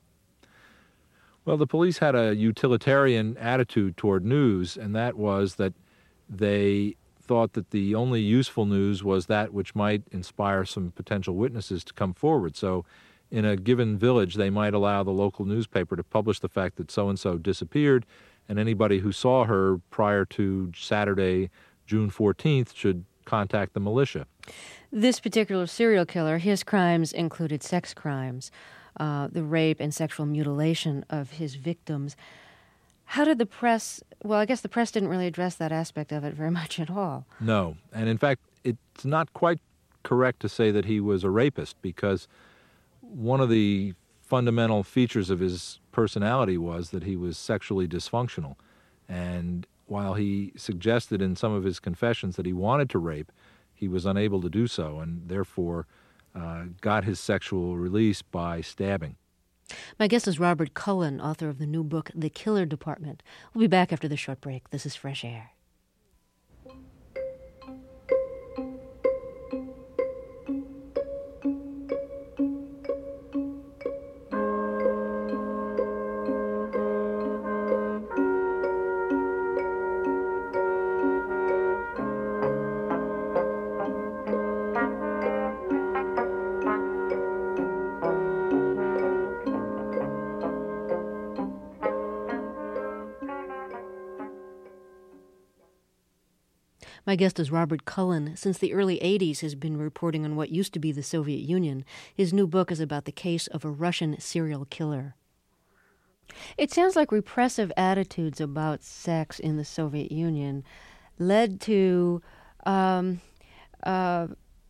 Well, the police had a utilitarian attitude toward news, and that was that they thought that the only useful news was that which might inspire some potential witnesses to come forward. So in a given village, they might allow the local newspaper to publish the fact that so-and-so disappeared, and anybody who saw her prior to Saturday, June fourteenth, should contact the militia. This particular serial killer, his crimes included sex crimes, uh, the rape and sexual mutilation of his victims. How did the press, well, I guess the press didn't really address that aspect of it very much at all. No, and in fact, it's not quite correct to say that he was a rapist, because one of the fundamental features of his personality was that he was sexually dysfunctional. And while he suggested in some of his confessions that he wanted to rape, he was unable to do so, and therefore uh, got his sexual release by stabbing. My guest is Robert Cullen, author of the new book, The Killer Department. We'll be back after the short break. This is Fresh Air. My guest is Robert Cullen. Since the early eighties, has been reporting on what used to be the Soviet Union. His new book is about the case of a Russian serial killer. It sounds like repressive attitudes about sex in the Soviet Union led to um, uh,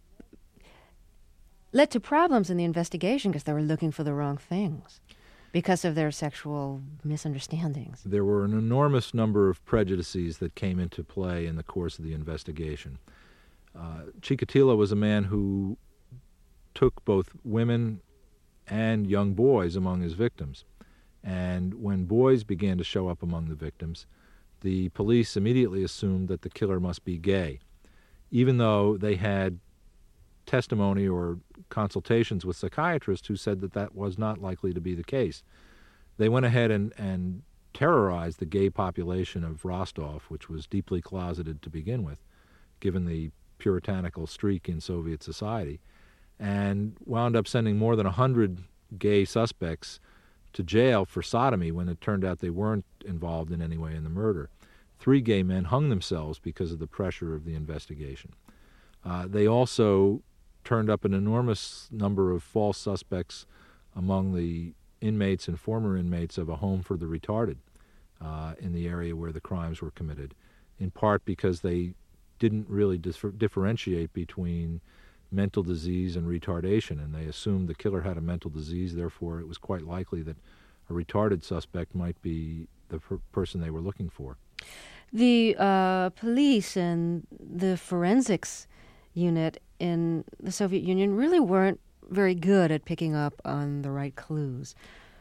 led to problems in the investigation because they were looking for the wrong things because of their sexual misunderstandings. There were an enormous number of prejudices that came into play in the course of the investigation. Uh, Chikatilo was a man who took both women and young boys among his victims. And when boys began to show up among the victims, the police immediately assumed that the killer must be gay, even though they had testimony or consultations with psychiatrists who said that that was not likely to be the case. They went ahead and, and terrorized the gay population of Rostov, which was deeply closeted to begin with, given the puritanical streak in Soviet society, and wound up sending more than one hundred gay suspects to jail for sodomy when it turned out they weren't involved in any way in the murder. Three gay men hung themselves because of the pressure of the investigation. Uh, they also turned up an enormous number of false suspects among the inmates and former inmates of a home for the retarded uh, in the area where the crimes were committed, in part because they didn't really dif- differentiate between mental disease and retardation, and they assumed the killer had a mental disease, therefore it was quite likely that a retarded suspect might be the per- person they were looking for. The uh, police and the forensics unit in the Soviet Union really weren't very good at picking up on the right clues.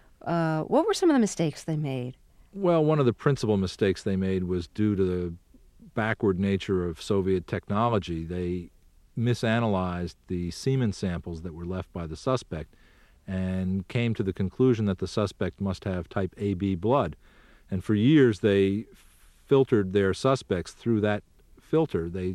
Uh, what were some of the mistakes they made? Well, one of the principal mistakes they made was due to the backward nature of Soviet technology. They misanalyzed the semen samples that were left by the suspect and came to the conclusion that the suspect must have type A B blood. And for years they filtered their suspects through that filter. They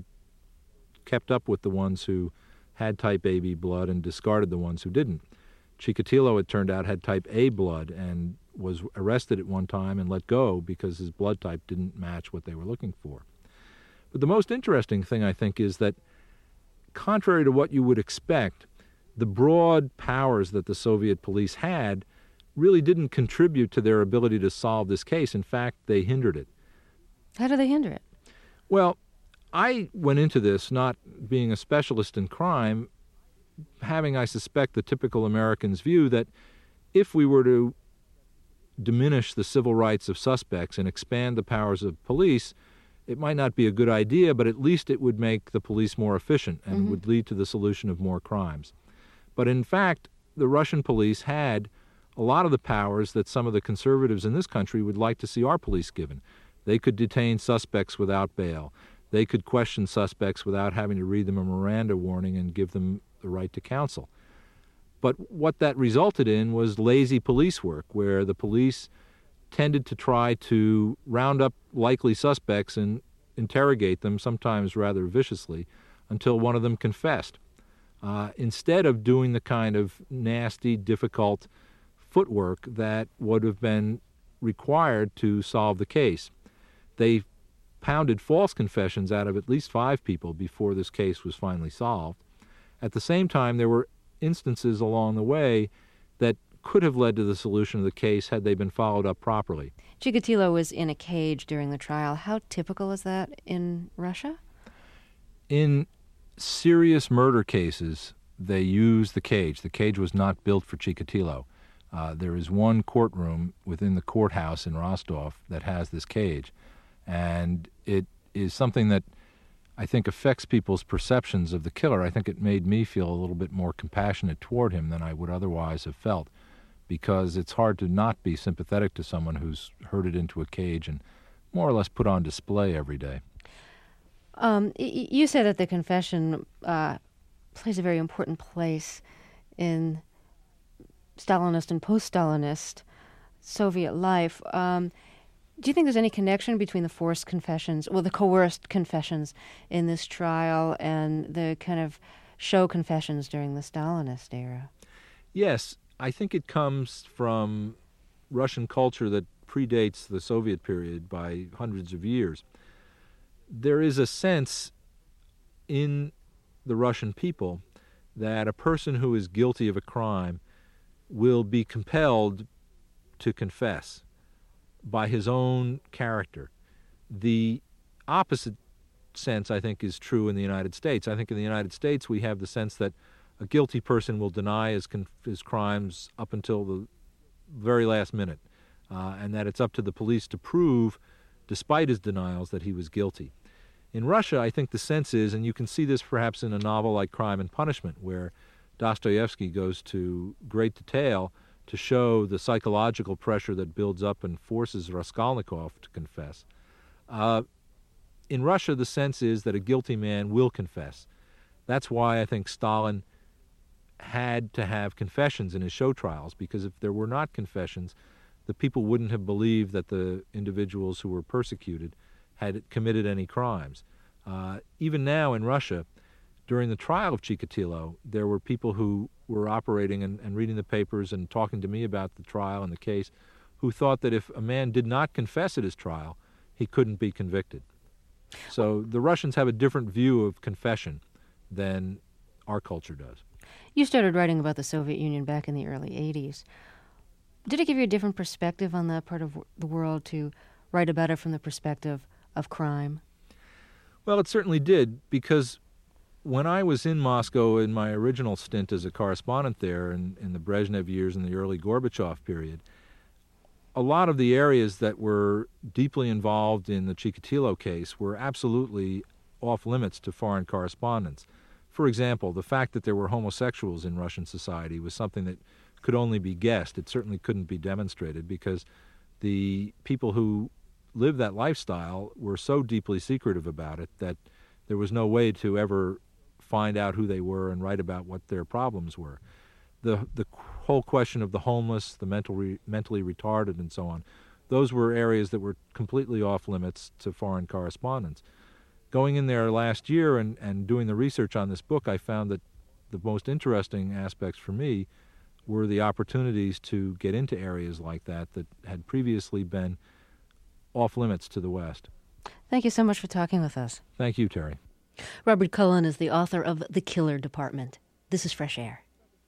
kept up with the ones who had type A B blood and discarded the ones who didn't. Chikatilo, it turned out, had type A blood and was arrested at one time and let go because his blood type didn't match what they were looking for. But the most interesting thing, I think, is that contrary to what you would expect, the broad powers that the Soviet police had really didn't contribute to their ability to solve this case. In fact, they hindered it. How do they hinder it? Well, I went into this not being a specialist in crime, having, I suspect, the typical American's view that if we were to diminish the civil rights of suspects and expand the powers of police, it might not be a good idea, but at least it would make the police more efficient and mm-hmm. would lead to the solution of more crimes. But in fact, the Russian police had a lot of the powers that some of the conservatives in this country would like to see our police given. They could detain suspects without bail. They could question suspects without having to read them a Miranda warning and give them the right to counsel. But what that resulted in was lazy police work, where the police tended to try to round up likely suspects and interrogate them, sometimes rather viciously, until one of them confessed. Uh, instead of doing the kind of nasty, difficult footwork that would have been required to solve the case. They pounded false confessions out of at least five people before this case was finally solved. At the same time, there were instances along the way that could have led to the solution of the case had they been followed up properly. Chikatilo was in a cage during the trial. How typical is that in Russia? In serious murder cases, they use the cage. The cage was not built for Chikatilo. Uh, there is one courtroom within the courthouse in Rostov that has this cage, and it is something that I think affects people's perceptions of the killer. I think it made me feel a little bit more compassionate toward him than I would otherwise have felt, because it's hard to not be sympathetic to someone who's herded into a cage and more or less put on display every day. Um, y- you say that the confession uh, plays a very important place in Stalinist and post-Stalinist Soviet life. Um, do you think there's any connection between the forced confessions, well, the coerced confessions in this trial and the kind of show confessions during the Stalinist era? Yes, I think it comes from Russian culture that predates the Soviet period by hundreds of years. There is a sense in the Russian people that a person who is guilty of a crime will be compelled to confess by his own character. The opposite sense, I think, is true in the United States. I think in the United States we have the sense that a guilty person will deny his, conf- his crimes up until the very last minute, uh, and that it's up to the police to prove, despite his denials, that he was guilty. In Russia, I think the sense is, and you can see this perhaps in a novel like Crime and Punishment, where Dostoevsky goes to great detail to show the psychological pressure that builds up and forces Raskolnikov to confess. Uh, in Russia, the sense is that a guilty man will confess. That's why I think Stalin had to have confessions in his show trials, because if there were not confessions, the people wouldn't have believed that the individuals who were persecuted had committed any crimes. Uh, even now in Russia, during the trial of Chikatilo, there were people who were operating and, and reading the papers and talking to me about the trial and the case who thought that if a man did not confess at his trial, he couldn't be convicted. So the Russians have a different view of confession than our culture does. You started writing about the Soviet Union back in the early eighties. Did it give you a different perspective on that part of the world to write about it from the perspective of crime? Well, it certainly did, because when I was in Moscow in my original stint as a correspondent there in, in the Brezhnev years and the early Gorbachev period, a lot of the areas that were deeply involved in the Chikatilo case were absolutely off limits to foreign correspondents. For example, the fact that there were homosexuals in Russian society was something that could only be guessed. It certainly couldn't be demonstrated because the people who lived that lifestyle were so deeply secretive about it that there was no way to ever find out who they were and write about what their problems were. The the whole question of the homeless, the mental re, mentally retarded, and so on, those were areas that were completely off limits to foreign correspondents. Going in there last year and, and doing the research on this book, I found that the most interesting aspects for me were the opportunities to get into areas like that that had previously been off limits to the West. Thank you so much for talking with us. Thank you, Terry. Robert Cullen is the author of The Killer Department. This is Fresh Air.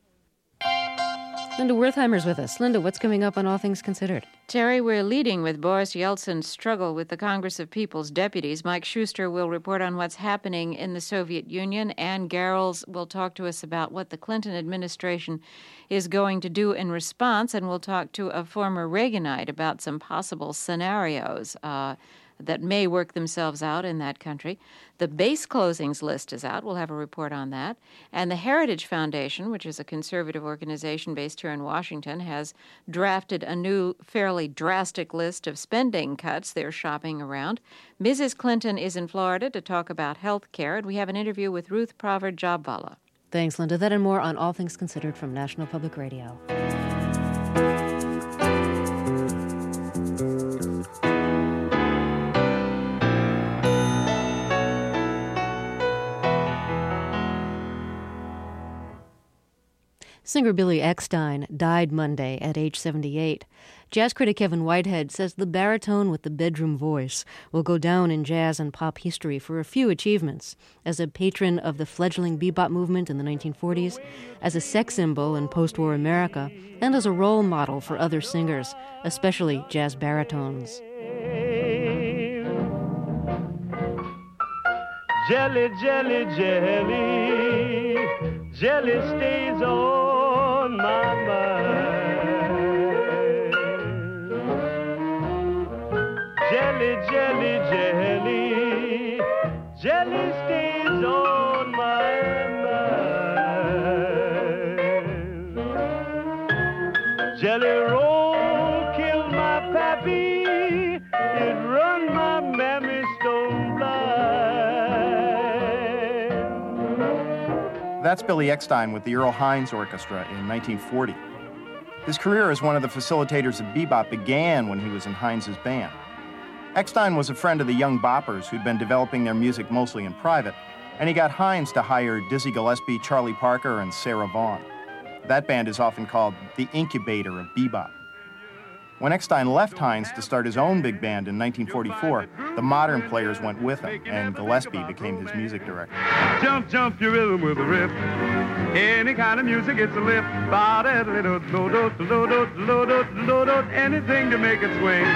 Linda Wertheimer's with us. Linda, what's coming up on All Things Considered? Terry, we're leading with Boris Yeltsin's struggle with the Congress of People's Deputies. Mike Schuster will report on what's happening in the Soviet Union. Ann Garrels will talk to us about what the Clinton administration is going to do in response, and we'll talk to a former Reaganite about some possible scenarios uh, that may work themselves out in that country. The base closings list is out. We'll have a report on that. And the Heritage Foundation, which is a conservative organization based here in Washington, has drafted a new, fairly drastic list of spending cuts they're shopping around. Missus Clinton is in Florida to talk about health care, and we have an interview with Ruth Prover-Jobvala. Thanks, Linda. That and more on All Things Considered from National Public Radio. Singer Billy Eckstine died Monday at age seventy-eight. Jazz critic Kevin Whitehead says the baritone with the bedroom voice will go down in jazz and pop history for a few achievements: as a patron of the fledgling bebop movement in the nineteen forties, as a sex symbol in post-war America, and as a role model for other singers, especially jazz baritones. Jelly, jelly, jelly, jelly stays on my mind. Jelly, jelly, jelly, jelly stays on my mind. Jelly roll killed my pappy, it run my mammy stone blind. That's Billy Eckstine with the Earl Hines Orchestra in nineteen forty. His career as one of the facilitators of bebop began when he was in Hines's band. Eckstine was a friend of the Young Boppers who'd been developing their music mostly in private, and he got Hines to hire Dizzy Gillespie, Charlie Parker, and Sarah Vaughan. That band is often called the incubator of bebop. When Eckstine left Hines to start his own big band in nineteen forty-four, the modern players went with him, and Gillespie became his music director. Jump, jump your rhythm with a rip. Any kind of music, it's a lift. Anything to make it swing.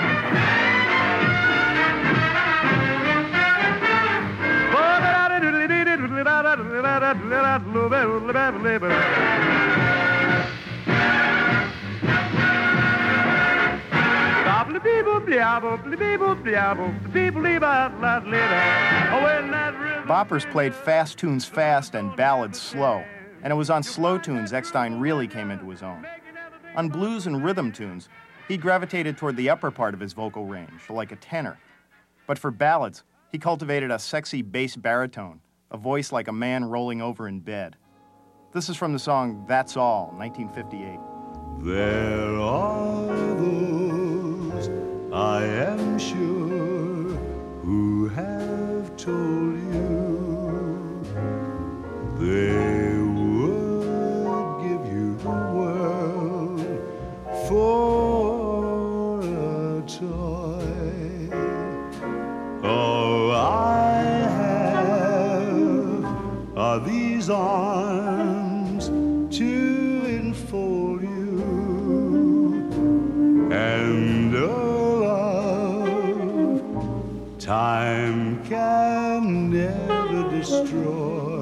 Boppers played fast tunes fast and ballads slow, and it was on slow tunes Eckstine really came into his own. On blues and rhythm tunes, he gravitated toward the upper part of his vocal range, like a tenor. But for ballads, he cultivated a sexy bass baritone, a voice like a man rolling over in bed. This is from the song That's All, nineteen fifty-eight. There are those, I am sure, who have told you they would give you the world for a toy. All I have are these arms to enfold you, and a love time can never destroy.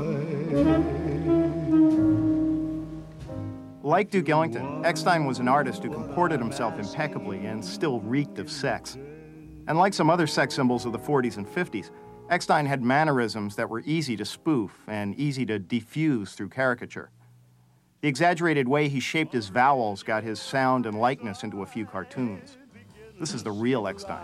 Like Duke Ellington, Eckstine was an artist who comported himself impeccably and still reeked of sex. And like some other sex symbols of the forties and fifties, Eckstein had mannerisms that were easy to spoof and easy to defuse through caricature. The exaggerated way he shaped his vowels got his sound and likeness into a few cartoons. This is the real Eckstein.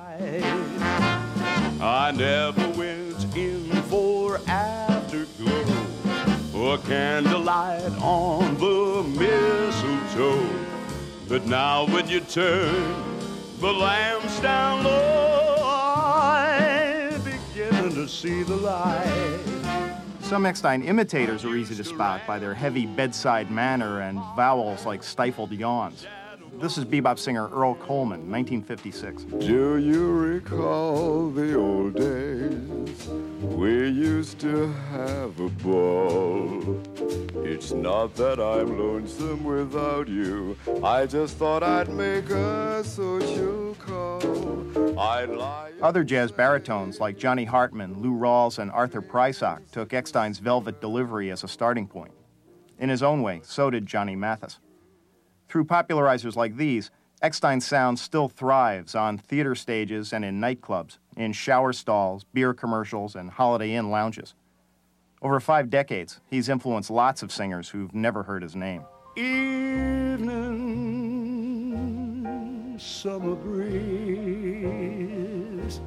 I never went in for afterglow or candlelight on the mistletoe. But now when you turn the lamps down low, I'm beginning to see the light. Some Eckstein imitators are easy to spot by their heavy bedside manner and vowels like stifled yawns. This is bebop singer Earl Coleman, nineteen fifty-six. Do you recall the old days? We used to have a ball. It's not that I'm lonesome without you. I just thought I'd make a social call. I'd lie. Other jazz baritones like Johnny Hartman, Lou Rawls, and Arthur Prysock took Eckstein's velvet delivery as a starting point. In his own way, so did Johnny Mathis. Through popularizers like these, Eckstein's sound still thrives on theater stages and in nightclubs, in shower stalls, beer commercials, and Holiday Inn lounges. Over five decades, he's influenced lots of singers who've never heard his name. Evening, summer breeze,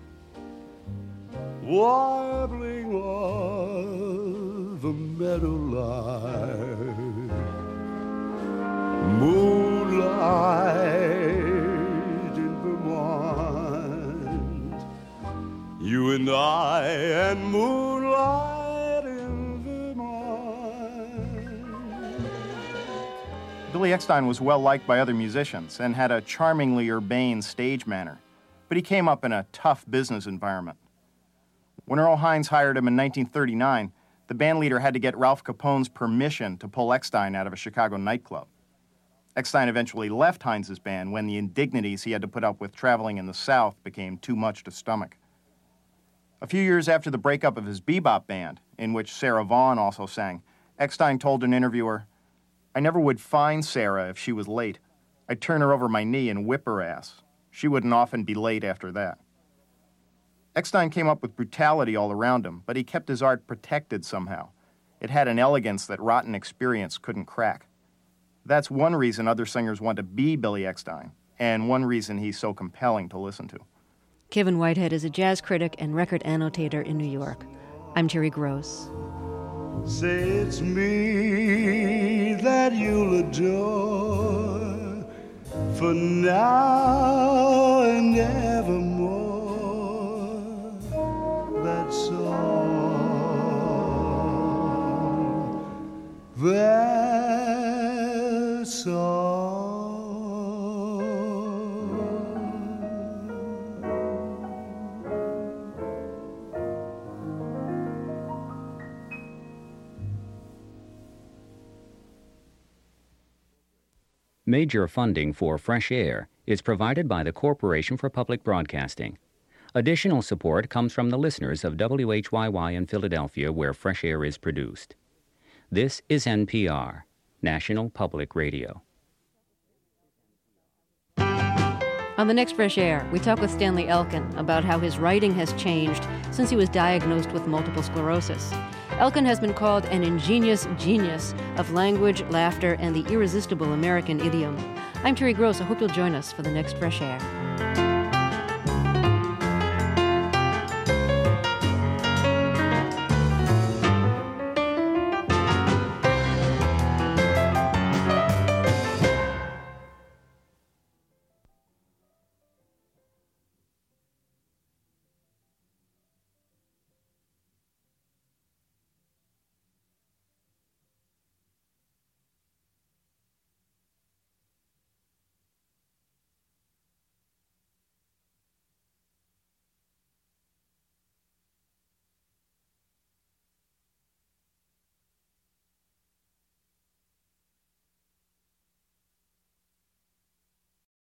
warbling of the meadowlark, moonlight in Vermont, you and I and moonlight in Vermont. Billy Eckstein was well liked by other musicians and had a charmingly urbane stage manner, but he came up in a tough business environment. When Earl Hines hired him in nineteen thirty-nine, the bandleader had to get Ralph Capone's permission to pull Eckstein out of a Chicago nightclub. Eckstein eventually left Hines's band when the indignities he had to put up with traveling in the South became too much to stomach. A few years after the breakup of his bebop band, in which Sarah Vaughan also sang, Eckstein told an interviewer, "I never would find Sarah if she was late. I'd turn her over my knee and whip her ass. She wouldn't often be late after that." Eckstein came up with brutality all around him, but he kept his art protected somehow. It had an elegance that rotten experience couldn't crack. That's one reason other singers want to be Billy Eckstein, and one reason he's so compelling to listen to. Kevin Whitehead is a jazz critic and record annotator in New York. I'm Terry Gross. Say it's me that you'll adore for now and evermore. That's all. That's all. Major funding for Fresh Air is provided by the Corporation for Public Broadcasting. Additional support comes from the listeners of W H Y Y in Philadelphia, where Fresh Air is produced. This is N P R, National Public Radio. On the next Fresh Air, we talk with Stanley Elkin about how his writing has changed since he was diagnosed with multiple sclerosis. Elkin has been called an ingenious genius of language, laughter, and the irresistible American idiom. I'm Terry Gross. I hope you'll join us for the next Fresh Air.